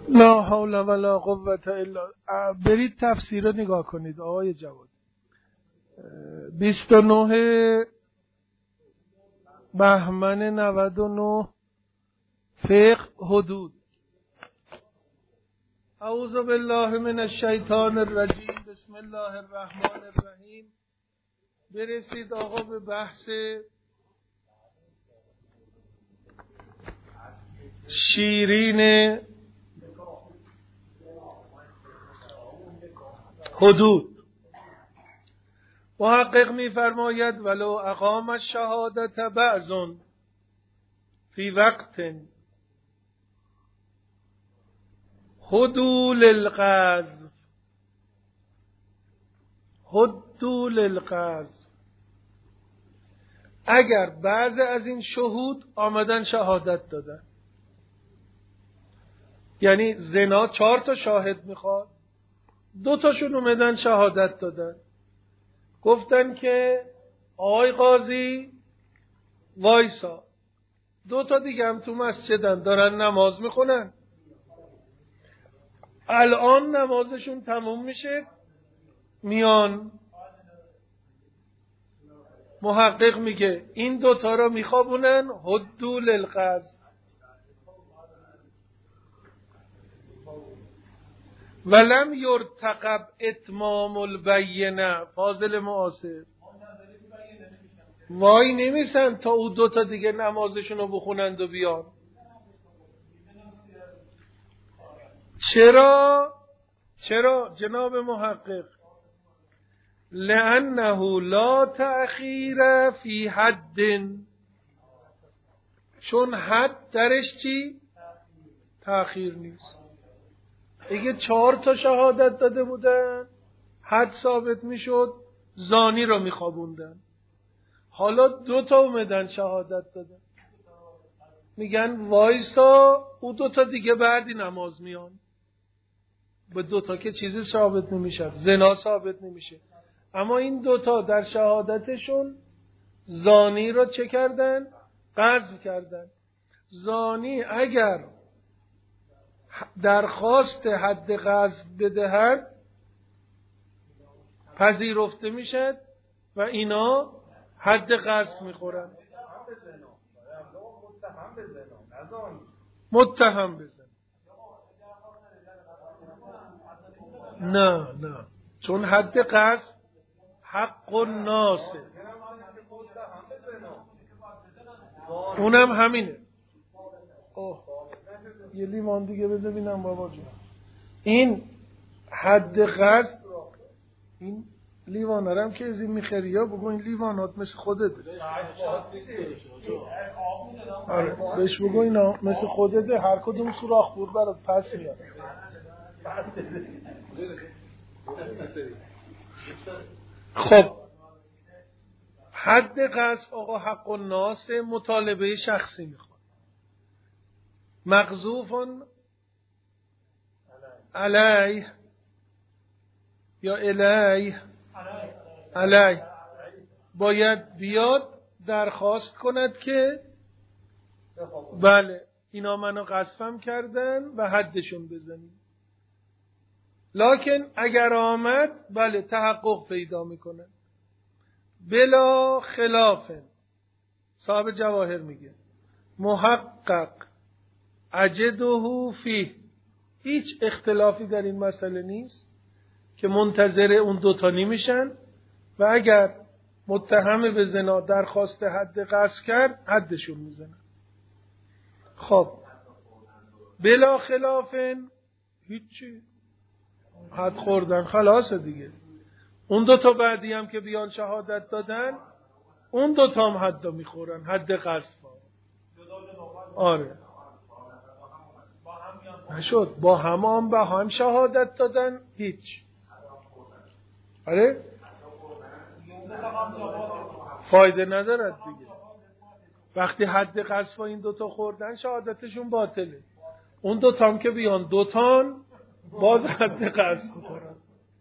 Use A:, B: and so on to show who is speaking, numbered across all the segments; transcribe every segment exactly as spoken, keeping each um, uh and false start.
A: لا حول ولا قوة الا. برید تفسیر رو نگاه کنید آقای جواد. بیست و نه بهمن نود و نه فقه حدود. اعوذ بالله من الشیطان الرجیم. بسم الله الرحمن الرحیم. برسید آقا به بحث شیرین حدود. محقق می فرماید ولو اقام الشهادت بعض فی وقت حدول القذف حدول القذف اگر بعض از این شهود آمدن شهادت دادن، یعنی زنا چهار تا شاهد میخواد، دو تاشون اومدن شهادت دادن، گفتن که آقای قاضی وایسا، دو تا دیگه هم تو مسجدن دارن نماز میخونن، الان نمازشون تموم میشه میان. محقق میگه این دوتا را میخوابونن حدول القذف. ولم یرتقب اتمام البینه. فاضل معاصر وای نمیسن تا او دوتا دیگه نمازشون رو بخونند و بیان. چرا؟ چرا جناب محقق؟ لأنه لا تأخیر فی حد. چون حد درش چی؟ تأخیر نیست. اگه چهار تا شهادت داده بودن حد ثابت میشد، زانی رو میخوابوندن. حالا دو تا اومدن شهادت دادن، میگن وایسا او دو تا دیگه بعدی نماز میان. به دو تا که چیزی ثابت نمیشه، زنا ثابت نمیشه، اما این دو تا در شهادتشون زانی رو چه کردن؟ قذف کردن. زانی اگر درخواست حد قذف بدهد پذیرفته میشد و اینا حد قذف میخورن. متهم بزن. نه نه، چون حد قذف حق الناس، اونم همینه. اوه یه لیوان دیگه بده بینم بابا جون. این حد قذف، این لیوان هم که از این میخری یا بگو این لیوانات مثل خودته. آره بهش بگو اینا مثل خودته، هر کدوم سوراخ بور برات پس میاد. خب حد قذف آقا حق الناس، مطالبه شخصی میخواد. مقذوف علیه یا الیه علیه باید بیاد درخواست کند که بله اینا منو قذفم کردن و حدشون بزنیم. لکن اگر آمد بله تحقق پیدا میکنه. بلا خلاف، صاحب جواهر میگه محقق اجده فیه، هیچ اختلافی در این مسئله نیست که منتظر اون دوتا نمیشن و اگر متهم به زنا درخواست حد قذف کرد حدشون میزنن. خب بلا خلاف هیچی، حد خوردن خلاصه دیگه. اون دوتا بعدی هم که بیان شهادت دادن اون دوتا هم حد میخورن، حد قذف. آره نشد با هم هم به هم شهادت دادن هیچ. آره فایده ندارد دیگه. وقتی حد قذف این دوتا خوردن شهادتشون باطله. اون دوتا هم که بیان دوتان باز حد قذف میخورن.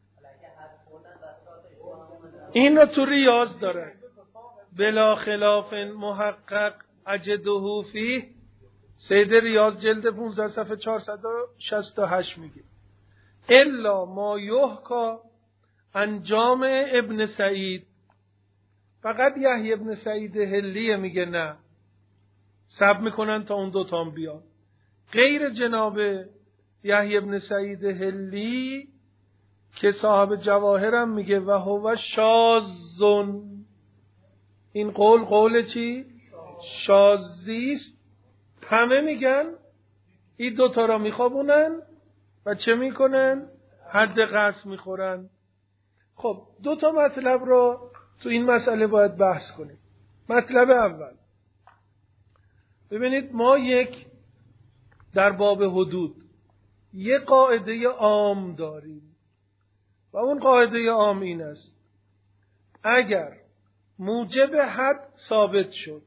A: این رو تو ریاض داره بلا خلاف محقق اجده فیه سید ریاض جلد پانزده صفحه چهارصد و شصت و هشت میگه الا ما یحکا انجام ابن سعید. فقط یحیی ابن سعید حلیه میگه نه، صبر میکنن تا اون دوتا هم بیان. غیر جناب یحیی ابن سعید حلی که صاحب جواهرم میگه و هو شاذون. این قول قول چی؟ شاذیست. همه میگن این دوتا را میخوابونن و چه میکنن؟ حد قصد میخورن. خب دو تا مطلب رو تو این مسئله باید بحث کنیم. مطلب اول، ببینید ما یک در باب حدود یک قاعده عام داریم و اون قاعده عام این است: اگر موجب حد ثابت شد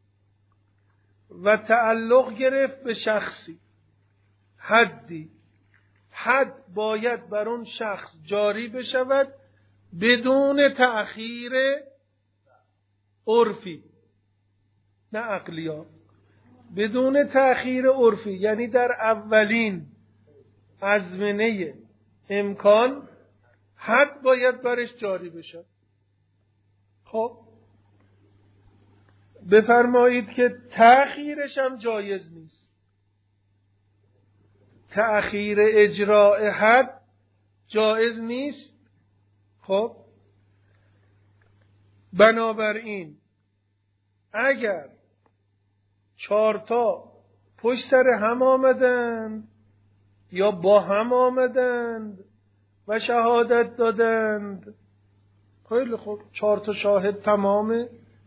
A: و تعلق گرفت به شخصی حدی، حد باید بر اون شخص جاری بشود بدون تأخیر عرفی، نه عقلی ها، بدون تأخیر عرفی، یعنی در اولین ازمنه امکان حد باید برش جاری بشود. خب بفرمایید که تأخیرش هم جایز نیست. تأخیر اجراء حد جایز نیست. خب بنابراین اگر چهارتا پشت سر هم آمدند یا با هم آمدند و شهادت دادند، خیلی خوب، چهارتا شاهد تمامه،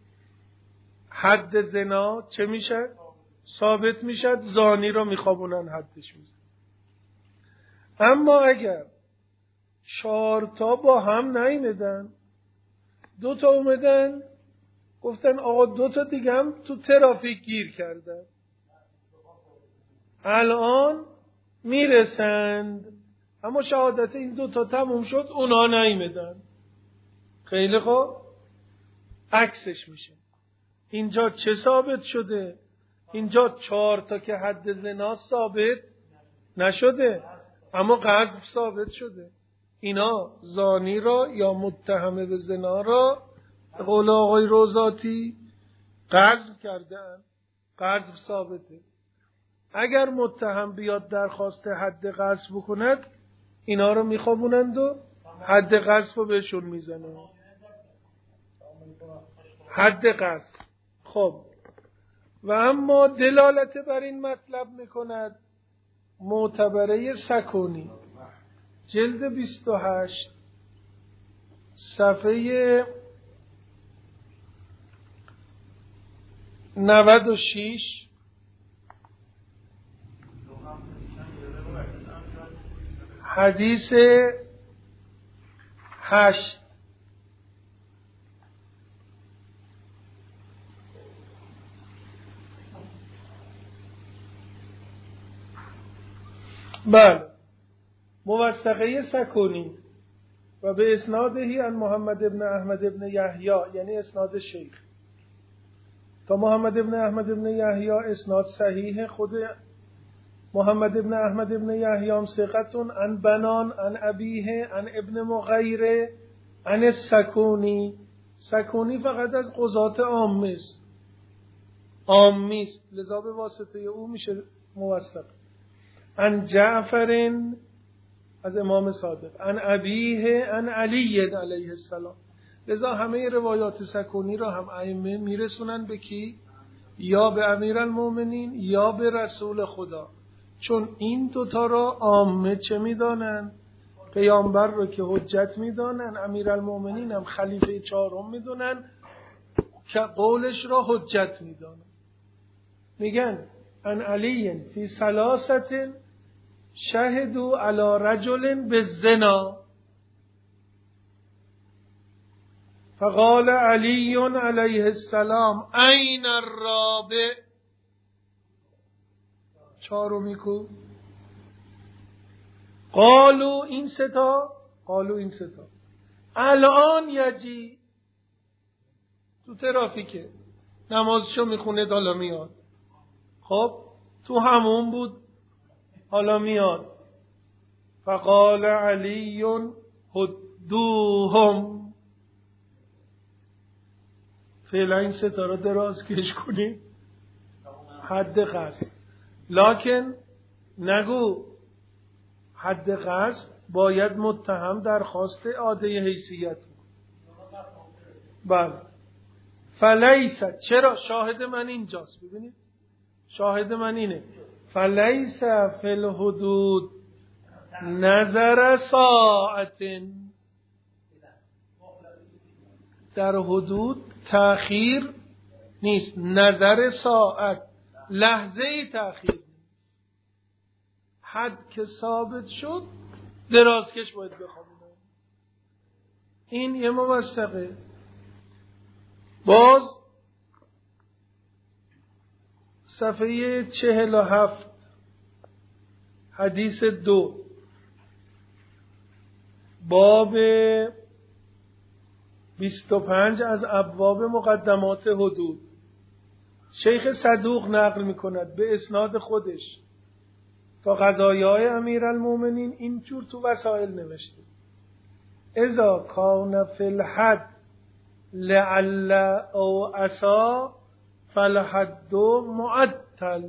A: حد زنا چه میشه؟ ثابت میشه، زانی را میخوابونن حدش میشه. اما اگر چهارتا با هم نیامدن، دو تا اومدن گفتن آقا دو تا دیگه هم تو ترافیک گیر کردن، الان میرسند، اما شهادت این دو تا تموم شد، اونا نیامدن، خیلی خوب، عکسش میشه. اینجا چه ثابت شده؟ اینجا چهار تا که حد زنا ثابت نشده، اما قذف ثابت شده. اینا زانی را یا متهم به زنا را به قول آقای روزاتی قذف کردن، قذف ثابته. اگر متهم بیاد درخواست حد قذف بکند، اینا رو میخوابونند و حد قذف رو بهشون میزنن، حد قذف. خب و اما دلالت بر این مطلب میکند معتبره سکونی جلد بیست و هشت صفحه نود و شش، حدیث هشت. بله، موثقه سکونی و به اسنادهی عن محمد ابن احمد ابن یحیی، یعنی اسناد شیخ تا محمد ابن احمد ابن یحیی اسناد صحیح. خود محمد ابن احمد ابن یحیی هم ثقتون عن بنان عن ابیه عن ابن مغیره عن سکونی. سکونی فقط از قضات عامه است، عامی است، لذا به واسطه او میشه موثق. عن جعفر از امام صادق عن ابیه عن علی علیه السلام. لذا همه روایات سکونی را هم ائمه میرسونن به کی؟ یا به امیرالمومنین یا به رسول خدا، چون این دوتا را عامه چه میدانن؟ پیامبر رو که حجت میدانن، امیرالمومنین هم خلیفه چهارم میدونن که قولش را حجت میدانن. میگن عن علی فی ثلاثه شهدوا علی رجل بالزنا فقال علی علیه السلام این الرابع. چهارمی کو؟ قالو این ستا، قالو این ستا الان یجی تو ترافیکه، نمازشو میخونه، دالا میاد. خب تو همون بود، حالا میاد فقال علی هدوهم. فعلا این ستاره دراز کش کنیم حد قصد، لکن نگو حد قصد باید متهم درخواست اعاده حیثیت بود. بله فلیس، چرا؟ شاهد من اینجاست، ببینید شاهد من اینه، فلیس فی الحدود نظر ساعت، در حدود تأخیر نیست، نظر ساعت لحظه ای تأخیر نیست. حد که ثابت شد درازکش باید بخوابونه. این یه موثقه. باز صفحه چهل و هفت حدیث دو باب بیست و پنج از ابواب مقدمات حدود، شیخ صدوق نقل میکند به اسناد خودش تا قضایای امیرالمومنین اینجور تو وسائل نوشته: اذا کان فی الحد لعل او عسا فالحد معطل.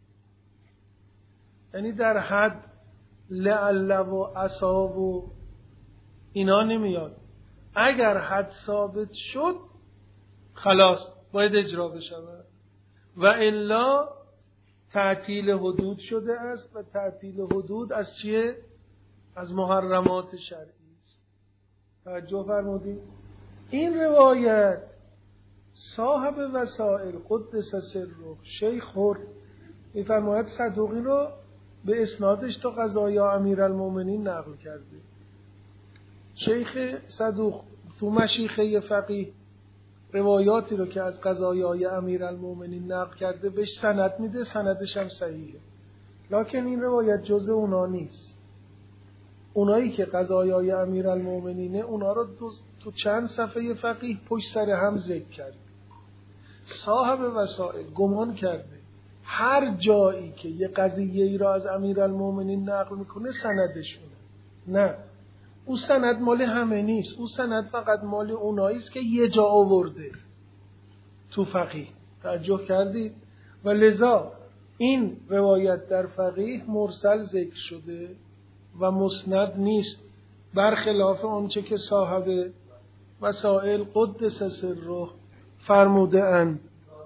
A: یعنی در حد لعل و عسا و اینا نمیاد، اگر حد ثابت شد خلاص باید اجرا بشود و الا تعطیل حدود شده است و تعطیل حدود از چیه؟ از محرمات شرعی است. توجه فرمودید؟ این روایت صاحب وسائل قدس سره شیخ هر میفرماید صدوقی رو به اسنادش تا قضایا امیرالمومنین نقل کرده. شیخ صدوق تو مشیخه فقیه روایاتی رو که از قضایای امیرالمومنین نقل کرده بهش سند میده، سندش هم صحیحه، لکن این روایت جزء اونا نیست. اونایی که قضایای امیرالمومنینه اونا رو تو چند صفحه فقیه پشت سر هم ذکر کرده. صاحب وسائل گمان کرده هر جایی که یه قضیه ای را از امیرالمومنین نقل میکنه سندش اونه. نه، او سند مال همه نیست، او سند فقط مال اونایی است که یه جا آورده تو فقیه. توجه کردید؟ و لذا این روایت در فقیه مرسل ذکر شده و مسند نیست، برخلاف آنچه که صاحب وسائل قدس سره فرموده اند.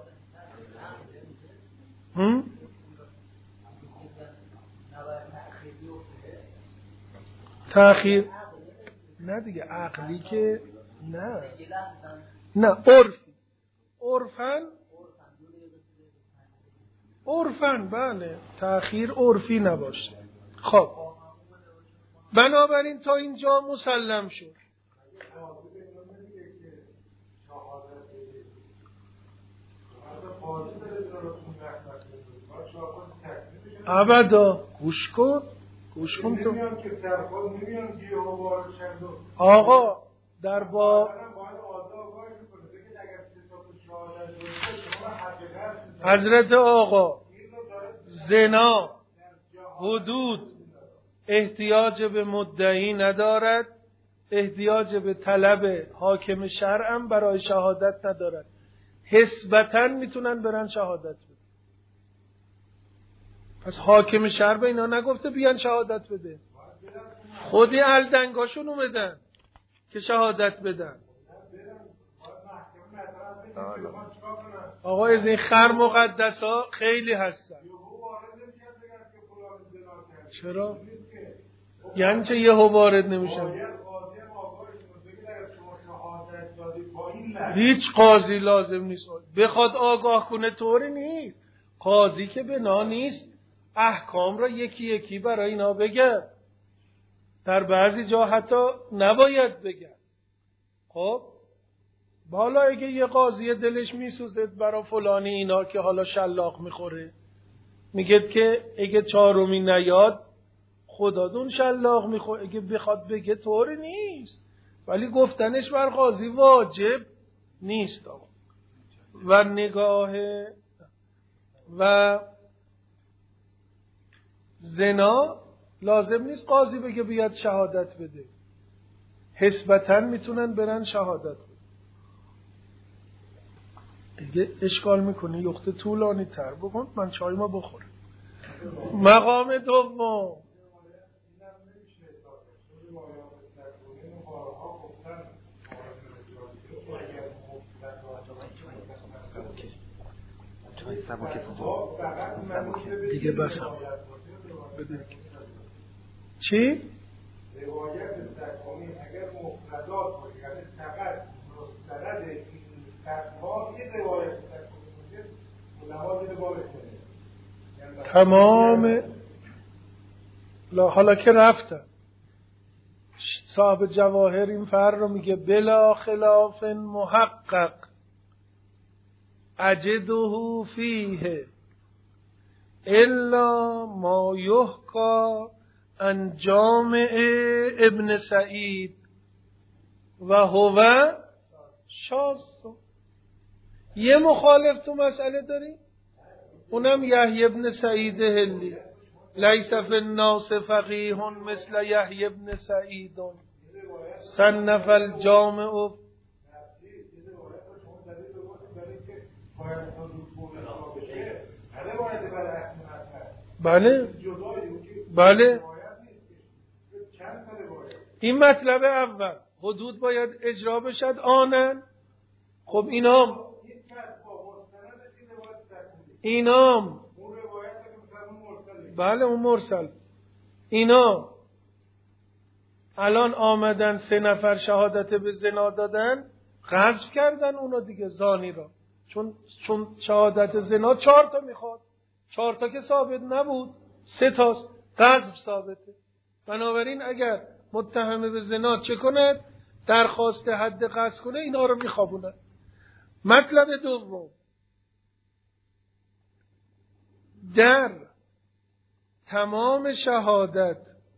A: هم؟ تأخیر نه دیگه، عقلی که نه نه عرفی، عرفن عرفن بله، تأخیر عرفی نباشه. خب بنابراین تا اینجا مسلم شد. ابدا گوش کن گوش کن تو آقا در با حضرت آقا زنا حدود احتیاج به مدعی ندارد، احتیاج به طلب حاکم شرعم برای شهادت ندارد. حسبتاً میتونن برن شهادت بدن. پس حاکم شرع به اینا نگفته بیان شهادت بده، خودی الدنگاشونو بدن که شهادت بدن. آقا از این خر مقدس ها خیلی هستن. چرا؟ یعنی چه یهو وارد نمیشن؟ هیچ قاضی لازم نیست بخواد آگاه کنه، طوری نیست. قاضی که بنا نیست احکام را یکی یکی برای اینا بگه، در بعضی جا حتی نباید بگه. خب بالا اگه یه قاضی دلش میسوزه برای فلانی اینا که حالا شلاق میخوره، میگه که اگه چهارمی نیاد خدا دون شلاق میخوره، اگه بخواد بگه طوری نیست، ولی گفتنش بر قاضی واجب نیست. و نگاه و زنا لازم نیست قاضی بگه بیاد شهادت بده، حسبتاً میتونن برن شهادت بده. دیگه اشکال میکنه یخته طولانی تر بکن، من چای ما بخورم. مقام دوم دیگه بس چی؟
B: روایت سکانی اگر مفردات باشه یعنی فقط مستند این تقوام یک روایت سکانی باشه علما دیده بارش کنه
A: تمام لا حالا که رفتن صاحب جواهر این فر رو میگه بلا خلاف محقق اجده فیه الا ما یحکا عن جامع ابن سعید و هو شاذ. یه مخالف تو مسئله داری؟ اونم یحیی ابن سعید هلی. لیس فی الناس فقیه مثل یحیی ابن سعید صنف الجامع. بله بله این مطلب اول حدود باید اجرا بشد آنن. خب اینام اینام بله اون مرسل اینا الان آمدن سه نفر شهادت به زنا دادن، غصب کردن اونا دیگه زانی را، چون چون شهادت زنا چهار تا میخواد، چهار تا که ثابت نبود، سه تاست غصب ثابته. بنابراین اگر متهم به زنا چه کنه؟ درخواست حد قصد کنه، اینا رو میخوابونه. مطلب دوم، در تمام شهادت،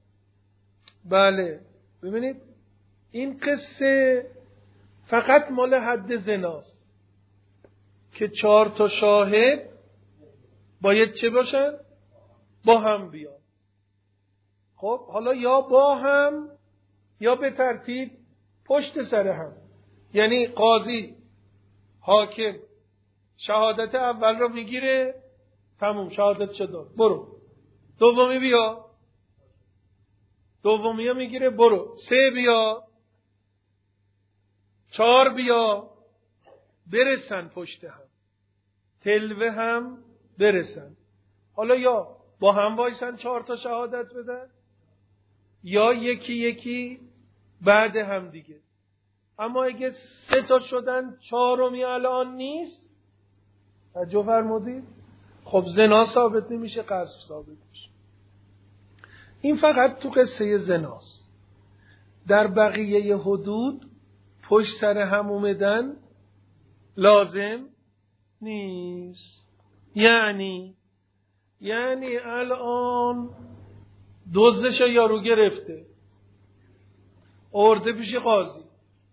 A: بله ببینید این قصه فقط مال حد زناست که چهار تا شاهد باید چه باشن؟ با هم بیان. خب حالا یا با هم یا به ترتیب پشت سر هم، یعنی قاضی حاکم شهادت اول رو میگیره، تموم شهادت شد، برو. دومی بیا، دومی رو میگیره، برو. سه بیا، چهار بیا، برسن پشت هم، تلوه هم برسن. حالا یا با هم وایسن چهار تا شهادت بدن، یا یکی یکی بعد هم دیگه. اما اگه سه تا شدن چهارمی الان نیست، توجه فرمودید؟ خب زنا ثابت نمیشه، قذف ثابت میشه. این فقط تو قصه زناست. در بقیه حدود پشت سر هم اومدن لازم نیست. یعنی یعنی الان دزدش یارو گرفته، آورده پیش قاضی،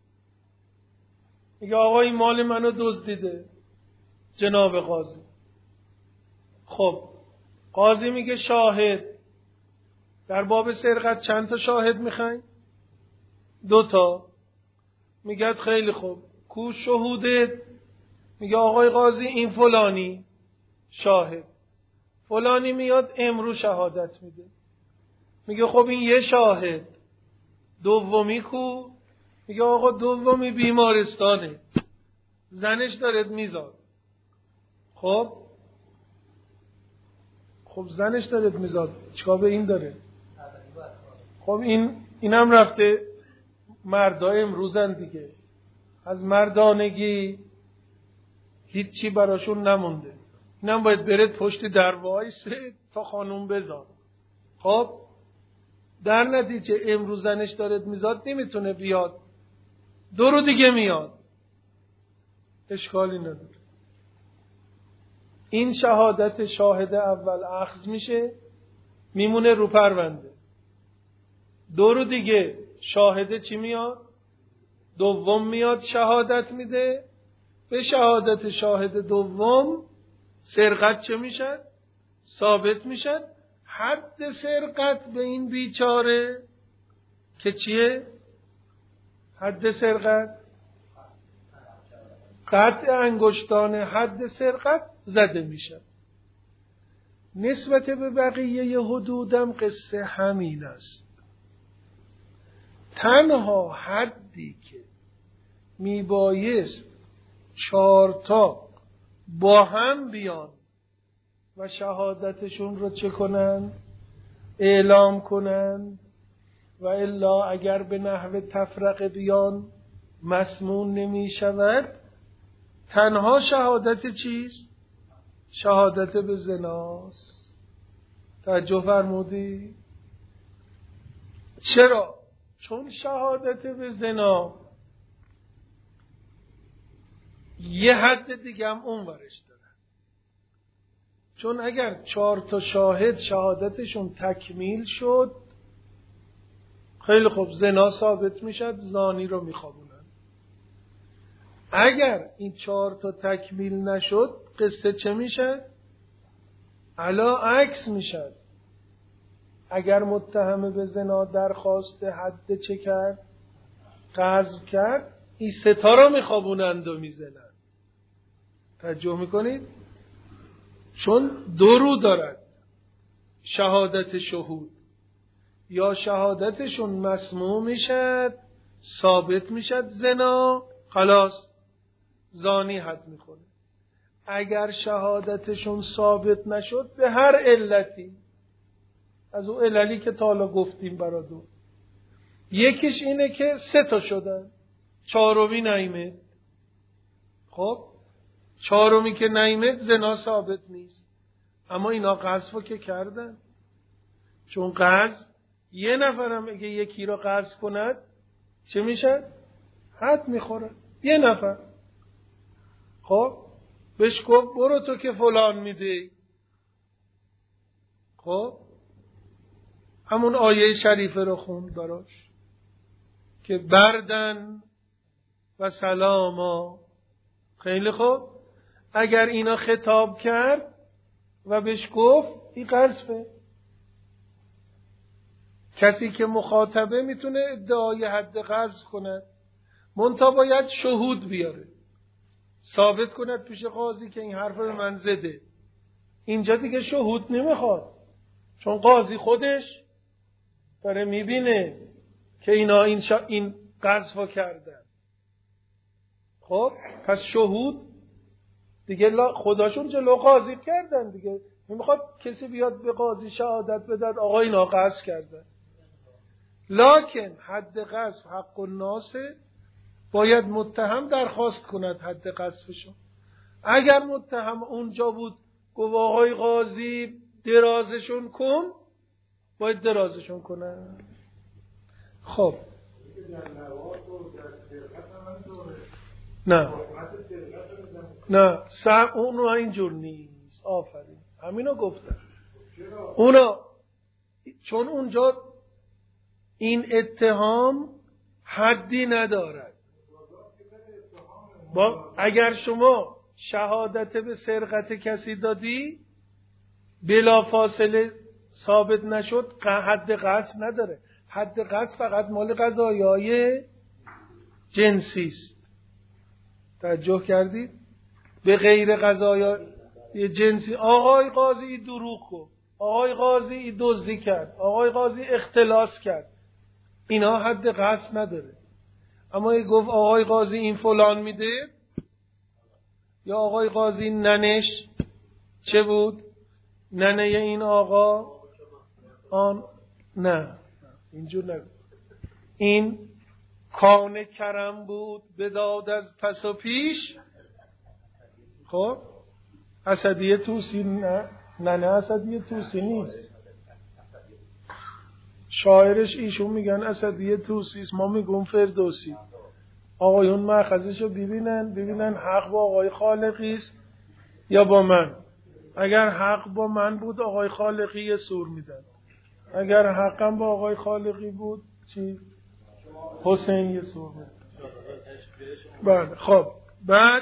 A: میگه آقا این مال منو دزدیده جناب قاضی. خب قاضی میگه شاهد. در باب سرقت چند تا شاهد میخواین؟ دو تا. میگه خیلی خوب، کو شهودت؟ میگه آقای قاضی این فلانی شاهد. فلانی میاد امروز شهادت میده. میگه خب این یه شاهد. دومی کو؟ میگه آقا دومی بیمارستانه، زنش داره میزاد. خب خب زنش داره میزاد، چیکار به این داره؟ خب این اینم رفته، مردای امروزن دیگه، از مردانگی هیچی براشون نمونده. اینم باید برد پشت در وایسه تا خانوم بزاد. خب در نتیجه امروز زنش داره میزاد، نمیتونه بیاد، دو رو دیگه میاد، اشکالی نداره. این شهادت شاهد اول اخذ میشه، میمونه رو پرونده. دو رو دیگه شاهد چی میاد؟ دوم میاد شهادت میده. به شهادت شاهد دوم سرقت چه میشد؟ ثابت میشد. حد سرقت به این بیچاره که چیه؟ حد سرقت قطع انگشتان حد سرقت زده میشه. نسبت به بقیه حدودم قصه همین است. تنها حدی که میبایست چارتا با هم بیان و شهادتشون رو چه کنن؟ اعلام کنن، و الا اگر به نحو تفرقه بیان مسمون نمی شود. تنها شهادت چیست؟ شهادت به زناست. توجه فرمودی؟ چرا؟ چون شهادت به زنا یه حد دیگه هم اون ورش داره. چون اگر چهار تا شاهد شهادتشون تکمیل شد، خیلی خوب زنا ثابت میشد، زانی رو میخوابونن. اگر این چهار تا تکمیل نشد، قصه چه میشه؟ علا عکس میشد. اگر متهم به زنا درخواست حد چه کرد؟ قذف کرد، این ستا رو میخوابونند و میزنند. توجه میکنید؟ چون دو رو دارد، شهادت شهود. یا شهادتشون مسموع میشد، ثابت میشد زنا، خلاص زانی حد میخونه. اگر شهادتشون ثابت نشد به هر علتی از اون عللی که تا حالا گفتیم برا دو، یکیش اینه که سه تا شدن، چهارمی نیامد. خب چهارمی که نیامد زنا ثابت نیست. اما اینا قذفو که کردن، چون قذف یه نفرم اگه یکی را قذف کند چه میشه؟ حد میخوره. یه نفر خب بهش گفت برو تو که فلان میدی. خب همون آیه شریفه رو خوند براش که بردن و سلاما. خیلی خوب، اگر اینا خطاب کرد و بهش گفت این قذفه، کسی که مخاطبه میتونه ادعای حد قذف کند، منتها باید شهود بیاره، ثابت کند پیش قاضی که این حرف به من زده. اینجا دیگه شهود نمیخواد، چون قاضی خودش داره میبینه که اینا این, شا... این قذفو کردن. خب پس شهود دیگه خداشون جلو قاضی کردن دیگه، نمیخواد کسی بیاد به قاضی شهادت بدهد آقا اینا قذف کردن. لکن حد قذف حق الناس، باید متهم درخواست کند حد قذفشو. اگر متهم اونجا بود گفت آقای قاضی درازشون کن، باید درازشون کنن. خب نه نه سر اونو اینجور نیست. آفرین، همینو گفتم. اونا چون اونجا این اتهام حدی ندارد. با اگر شما شهادت به سرقت کسی دادی بلا فاصله ثابت نشد، حد قذف نداره. حد قذف فقط مال قضایای جنسی است. توجه کردید؟ به غیر قضایای جنسی آقای قاضی دروغ گفت، آقای قاضی دزدی کرد، آقای قاضی اختلاس کرد، اینا حد قذف نداره. اما ای گفت آقای قاضی این فلان میده، یا آقای قاضی ننش چه بود؟ ننه این آقا آن نه، اینجور نگو. این کان کرم بود بداد از پس و پیش. خب اسدیه توسی نه، ننه اسدیه توسی نیست. شاعرش ایشون میگن اسدیه توسیست، ما میگم فردوسی. آقایون مأخذشو ببینن ببینن حق با آقای خالقیست یا با من. اگر حق با من بود آقای خالقی یه سور میدن، اگر حقم با آقای خالقی بود چی؟ حسین یه سور میدن. بله خب بعد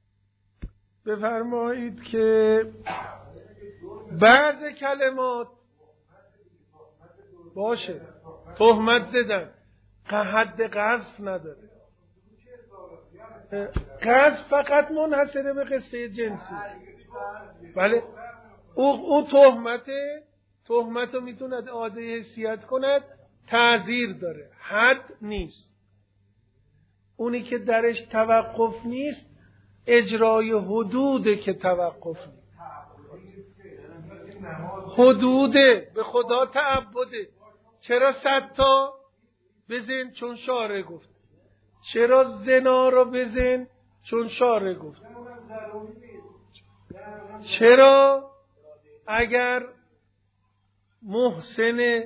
A: بفرمایید که بعض کلمات باشه تهمت زدن، حد قذف نداره. قذف فقط منحصره به قصه جنسی. بله او او تهمته تهمت رو میتونه عاده حیثیت کند، تعزیر داره، حد نیست. اونی که درش توقف نیست اجرای حدوده که توقف نیست. حدوده، به خدا تعبده. چرا صد تا بزن؟ چون شارع گفت. چرا زنا رو بزن؟ چون شارع گفت. چرا اگر محسن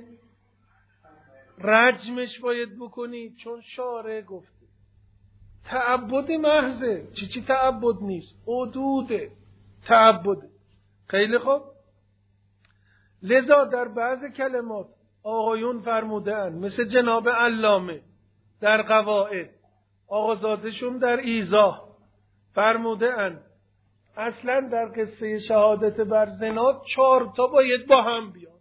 A: رجمش باید بکنی؟ چون شارع گفت. تعبد محضه. چی چی تعبد نیست؟ حدوده تعبده. خیلی خوب. لذا در بعض کلمات آقایون فرمودن، مثل جناب علامه در قواعد، آقازادشون در ایضاح فرمودن اصلا در قصه شهادت بر زنا چهار تا باید با هم بیان.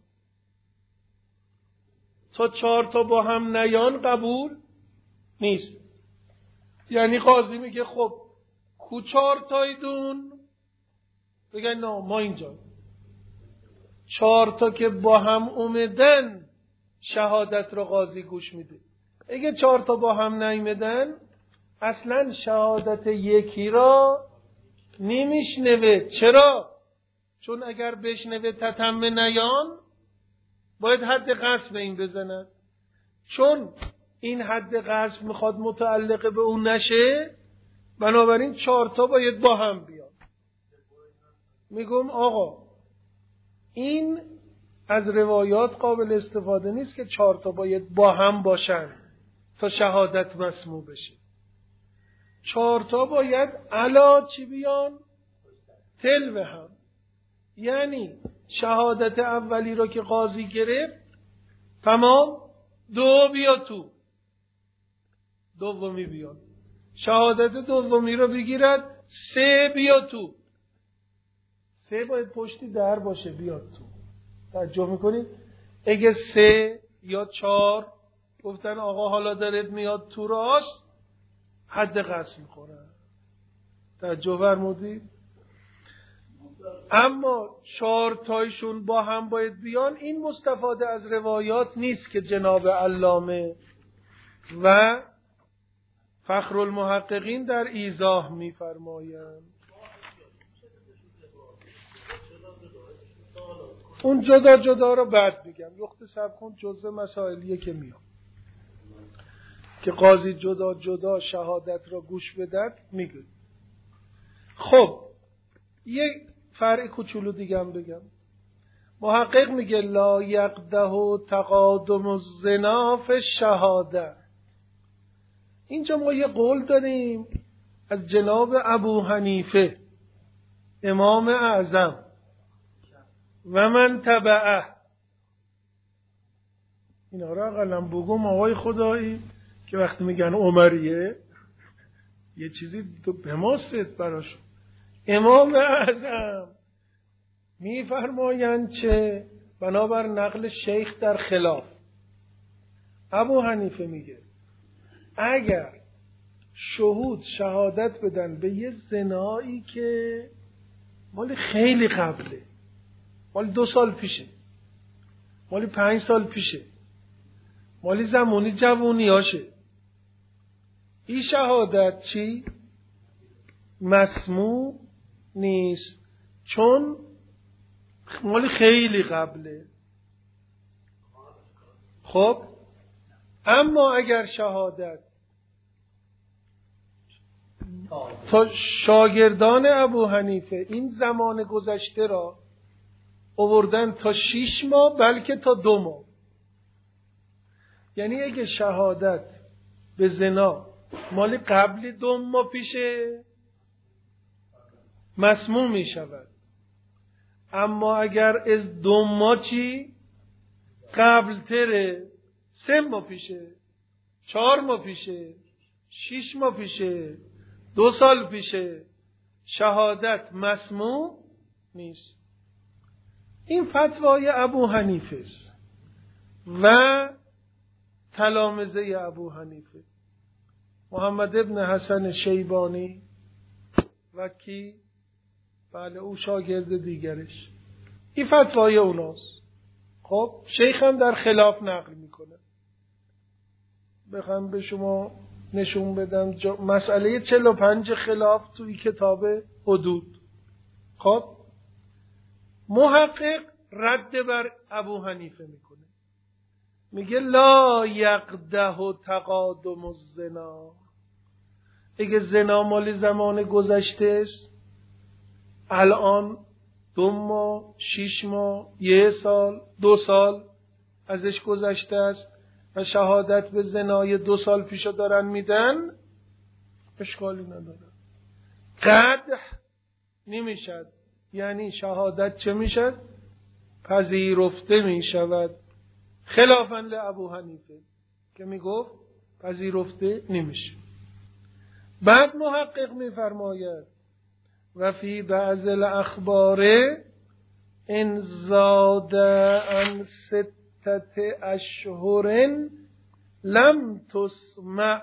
A: تا چهار تا با هم نیان قبول نیست. یعنی قاضی میگه خب کو چهار تایدون؟ بگن نه ما اینجا چهار تا که با هم اومدن شهادت رو قاضی گوش میده. اگه چهار تا با هم نیومدن اصلا شهادت یکی را نمیشنوه. چرا؟ چون اگر بشنوه تتم نیان باید حد قذف به این بزند. چون این حد قذف میخواد متعلق به اون نشه، بنابراین چهار تا باید با هم بیاد. میگم آقا این از روایات قابل استفاده نیست که چهار تا باید با هم باشن تا شهادت مسموع بشه. چهار تا باید علا چی بیان؟ تل به هم. یعنی شهادت اولی رو که قاضی گرفت تمام، دو بیا تو، دومی بیاد. شهادت دومی رو بگیرد، سه بیا تو. سه باید پشتی در باشه بیاد تو. توجه میکنید؟ اگه سه یا چهار گفتن آقا حالا دارد میاد تو راست، حد قصد میخوره. توجه فرمودید؟ اما چهار تایشون با هم باید بیان. این مستفاده از روایات نیست که جناب علامه و فخر المحققین در ایضاح میفرمایند. اون جدا جدا رو بعد میگم. یخت سبخون جزو مسائلیه که میام که قاضی جدا جدا شهادت را گوش بدد میگه. خب یک فرع کوچولو دیگه هم بگم. محقق میگه لا یقده تقادم الزنا فی الشهاده. اینجا ما یه قول داریم از جناب ابو حنیفه امام اعظم و من تبعه. اینا را قلم بگم آقای خدایی که وقتی میگن عمریه یه چیزی به ما ست براش. امام اعظم میفرمایند چه؟ بنابر نقل شیخ در خلاف ابو حنیفه میگه اگر شهود شهادت بدن به یه زنایی که مال خیلی قبله، مال دو سال پیشه، مال پنج سال پیشه، مالی زمانی جوونی هاشه، این شهادت چی؟ مسموع نیست، چون مالی خیلی قبله. خب اما اگر شهادت تا شاگردان ابو حنیفه این زمان گذشته را آوردن تا شیش ماه بلکه تا دو ماه، یعنی اگه شهادت به زنا مال قبل دو ماه پیشه مسموع می شود، اما اگر از دو ماه چی قبل تره، سه ماه پیشه، چهار ماه پیشه، شیش ماه پیشه، دو سال پیشه، شهادت مسموع نیست. این فتوای ابو حنیفه است و تلامذه ابو حنیفه، محمد ابن حسن شیبانی و کی؟ بله او شاگرد دیگرش. این فتوای اوناست. خب شیخ هم در خلاف نقل میکنه. بخوام به شما نشون بدم جا... مسئله چهل و پنج خلاف توی کتاب حدود. خب محقق رد بر ابو حنیفه میکنه، میگه لا یقده تقادم الزنا. اگه زنا مال زمان گذشته است، الان دو ماه، شیش ماه، یه سال، دو سال ازش گذشته است و شهادت به زنای دو سال پیشو دارن میدن، اشکالی نداره. قدح نمیشد، یعنی شهادت چه میشد؟ پذیرفته میشود، خلافاً لابو حنیفه که میگفت پذیرفته نمیشه. بعد محقق میفرماید و فی بعض الاخبار ان زاد عن ستت اشهر لم تسمع.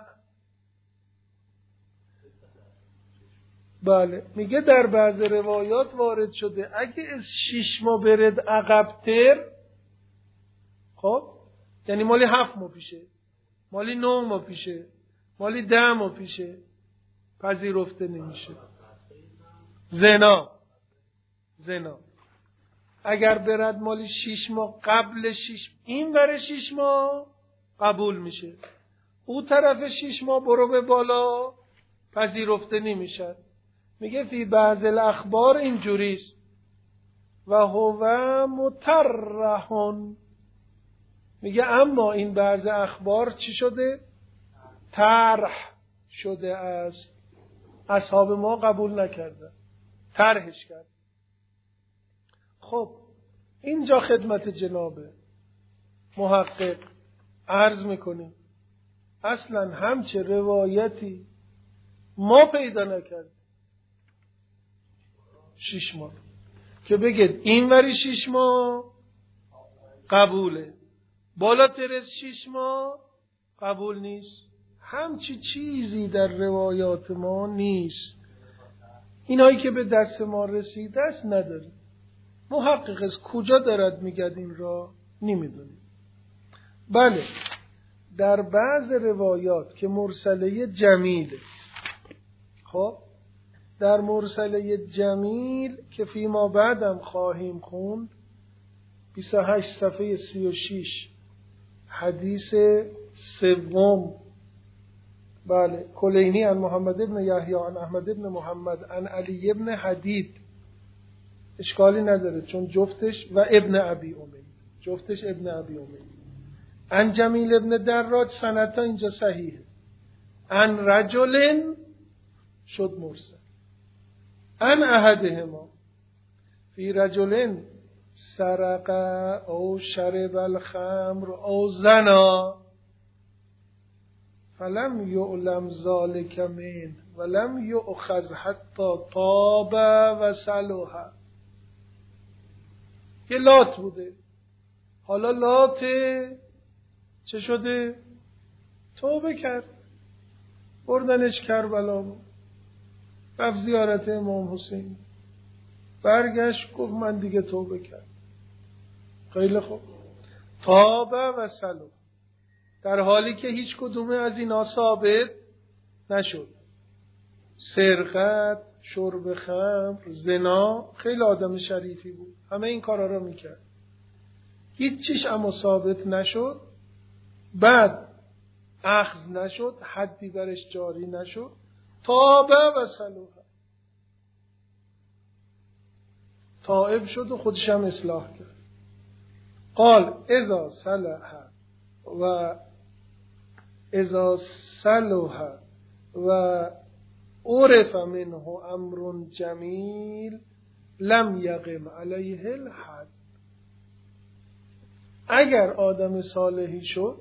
A: بله میگه در بعض روایات وارد شده اگه از شیش ماه برد عقب‌تر، خب یعنی مالی هفت ماه پیشه، مالی نه ماه پیشه، مالی ده ماه پیشه، پذیرفته نمیشه. زنا زنا اگر برد مالی شیش ماه قبل شیش، این ور شیش ماه قبول میشه، او طرف شیش ماه برو به بالا پذیرفته نمیشه. میگه فی بعض الاخبار اینجوریست و هو مترهن. میگه اما این بعض اخبار چی شده؟ طرح شده است، اصحاب ما قبول نکردن، طرحش کرد. خب اینجا خدمت جناب محقق عرض میکنیم اصلا همچه روایتی ما پیدا نکردیم شیش ماه که بگید این وری شیش ماه قبوله، بالاتر از شیش ماه قبول نیست. همچی چیزی در روایات ما نیست. اینایی که به دست ما رسیده است نداریم. محقق از کجا دارد میگد این را نمیدونیم. بله در بعض روایات که مرسله جمیله، خب در مرسله جمیل که فیما بعدم خواهیم خوند، بیست و هشت صفحه سی و شش حدیث سوم، بله کلینی عن محمد ابن یحیی عن احمد ابن محمد عن علی ابن حدید، اشکالی نداره چون جفتش و ابن ابی امید، جفتش ابن ابی امید. عن جمیل ابن دراج سندتا اینجا صحیحه. عن رجل شد مرسل. عن احدهما فی رجل سرق او شرب الخمر او زنا فلم یعلم ذلک من ولم یؤخذ حتی طاب و صلح. یه لات بوده، حالا لات چه شده؟ توبه کرد، بردنش کربلا، رفت زیارت امام حسین، برگشت گفت من دیگه توبه کرد. خیلی خوب، طاب و صلح، در حالی که هیچ کدومه از اینا ثابت نشد. سرقت، شرب خمر، زنا، خیلی آدم شریفی بود، همه این کارا رو میکرد، هیچ چیش اما ثابت نشد. بعد اخذ نشد، حدی برش جاری نشد، طاب و صلح، تائب شد و خودش هم اصلاح کرد. قال اذا صلح و اذا صلح و عرف منه امر جمیل لم یقم علیه الحد. اگر آدم صالحی شد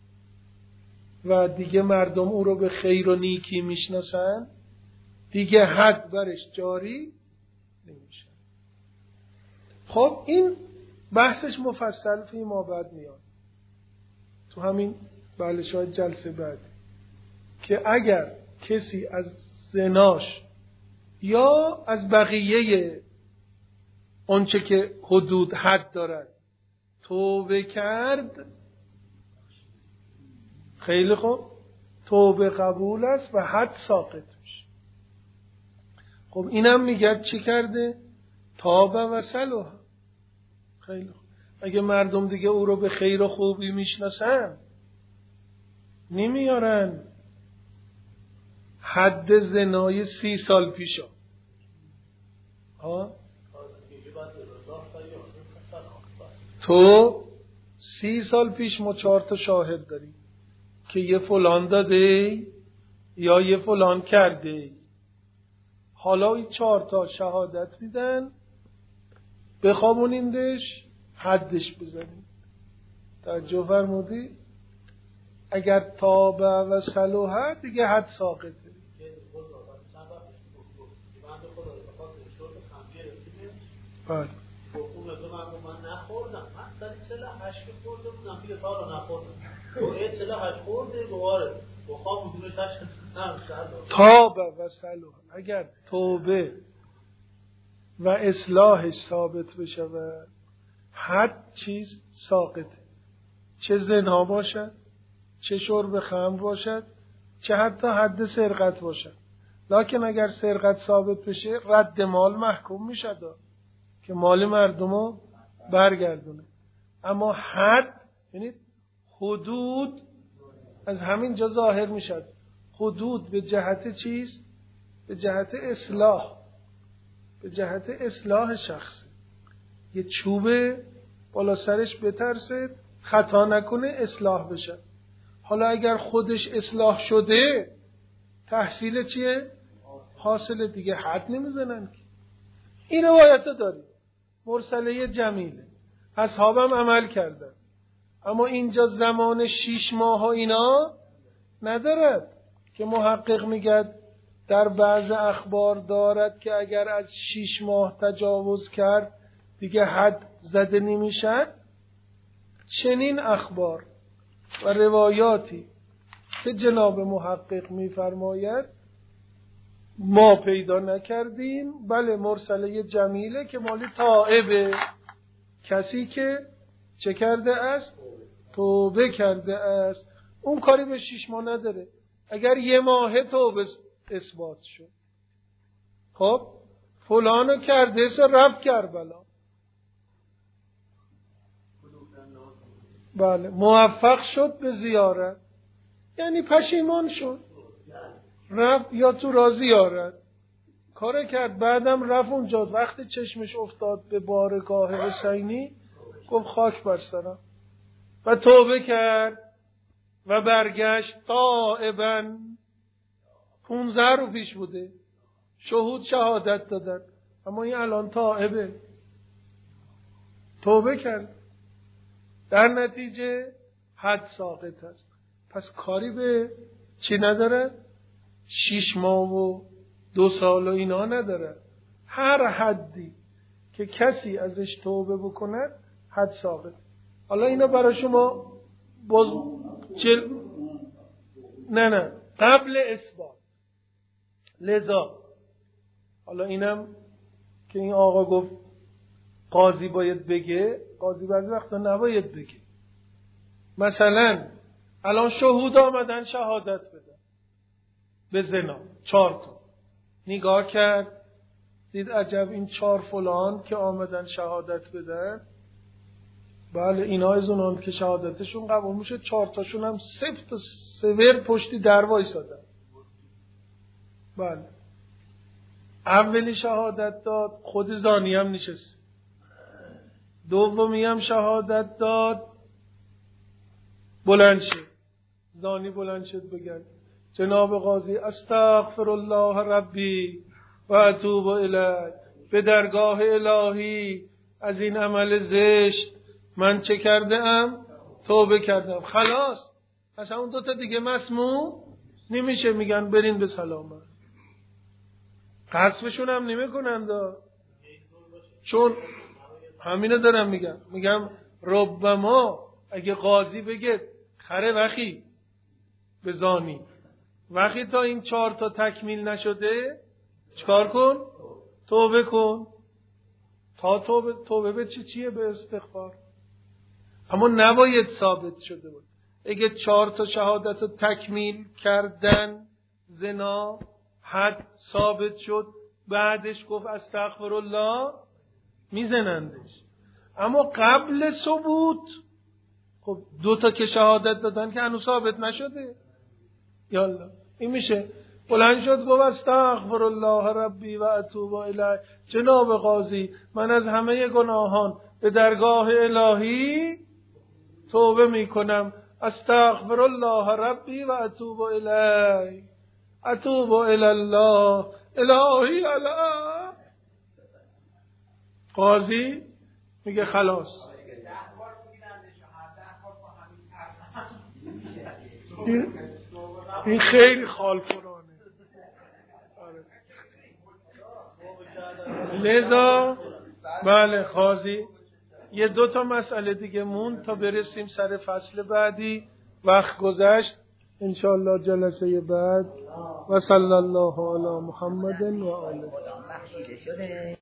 A: و دیگه مردم او رو به خیر و نیکی میشناسن، دیگه حد برش جاری نمیشه. خب این بحثش مفصل فی ما بعد میاد. تو همین بله شاید جلسه بعد، که اگر کسی از زناش یا از بقیه اونچه که حدود حد دارد توبه کرد، خیلی خوب، توبه قبول است و حد ساقط میشه. خب اینم میگه چی کرده؟ تاب و صلح. خیلی خوب. اگه مردم دیگه او رو به خیر و خوبی میشناسن نمیارن حد زنای سی سال پیشا. ها تو سی سال پیش ما چهار تا شاهد داریم که یه فلان داده یا یه فلان کرده. حالا این چهار تا شهادت میدن، بخوابونیندش، حدش بزنیم. توجه فرمودی؟ اگر تابه و صلح دیگه حد ساقطه. بله.
C: اون مثلا من نخوردم، من سری چهل و هشت خورده بودم دیگه تا رو نخوردم. تو یه چهل و هشت خورده دوباره بخوام بدون تشخیص نداشت.
A: تابه و صلح، اگر توبه و اصلاحش ثابت بشه و حد چیز ساقطه، چه زنا باشد، چه شرب خمر باشد، چه حتی حد سرقت باشد. لکن اگر سرقت ثابت بشه رد مال محکوم میشه که مال مردمو برگردونه. اما حد یعنی حدود از همین جا ظاهر میشد. حدود به جهت چیز؟ به جهت اصلاح، به جهت اصلاح شخص. یه چوبه بالا سرش بترسه خطا نکنه اصلاح بشه. حالا اگر خودش اصلاح شده تحصیل چیه؟ حاصل دیگه حد نمیزنن که. این روایت داریم مرسله جمیله، اصحابم عمل کردن، اما اینجا زمان شیش ماه و اینا ندارد که محقق میگه در بعض اخبار دارد که اگر از شیش ماه تجاوز کرد دیگه حد زده نمیشد. چنین اخبار و روایاتی که جناب محقق میفرماید ما پیدا نکردیم. بله مرسله جمیله که مالی تائبه، کسی که چه کرده است؟ توبه کرده است. اون کاری به شیش ماه نداره. اگر یه ماه توبه اثبات شد، خب فلانو کرده سه رفت کربلا، بله موفق شد به زیارت، یعنی پشیمان شد رفت یا تو را زیارت کار کرد، بعدم رفت اونجا وقتی چشمش افتاد به بارگاه حسینی گفت خاک بر سرم و توبه کرد و برگشت تائباً. پونزده رو پیش بوده شهود شهادت دادن، اما این الان تائبه، توبه کرد، در نتیجه حد ساقط است. پس کاری به چی نداره؟ شیش ماه و دو سال و اینا نداره. هر حدی که کسی ازش توبه بکنه حد ساقط. حالا اینا برای شما باز چل... نه نه قبل اثبات. لذا حالا اینم که این آقا گفت قاضی باید بگه، قاضی بعضی وقتا نباید بگه. مثلا الان شهود آمدن شهادت بدن به زنا، چهار تا نگاه کرد دید عجب این چهار فلان که آمدن شهادت بدن، بله اینا از اونان که شهادتشون قبول میشه، چهار تاشون هم سفت و سور پشتی در وایسادن. بله اولی شهادت داد خود زانی هم نشست، دومی هم شهادت داد بلند شد، زانی بلند شد بگن جناب قاضی استغفر الله ربی و اتوب الیه، به درگاه الهی از این عمل زشت من چه کرده ام؟ توبه کردم. خلاص پس اون دوتا دیگه مسموم نمیشه، میگن برین به سلامت. قصفشون هم نمی کنند، چون همینو دارم میگم. میگم ربما اگه قاضی بگه خره وقی به زانی. وقتی تا این چهار تا تکمیل نشده چیکار کن؟ توبه کن. تا توبه توبه به چی چیه؟ به استغفار. اما نباید ثابت شده بود. اگه چهار تا شهادت رو تکمیل کردن، زنا حد ثابت شد، بعدش گفت استغفر الله، میزنندش. اما قبل ثبوت خب دو تا که شهادت دادن که هنوز ثابت نشده. یالا این میشه بلند شد گفت استغفر الله ربی و اتوب الیه. جناب قاضی من از همه گناهان به درگاه الهی توبه میکنم. استغفر الله ربی و اتوب الیه. اتوب الی الله الهی الا. قاضی میگه خلاص. این, این خیلی خال قرآنه. لذا بله قاضی یه دو تا مسئله دیگه مون تا برسیم سر فصل بعدی. وقت گذشت. انشاءالله جلسه بعد و صلی الله علی محمد و آله.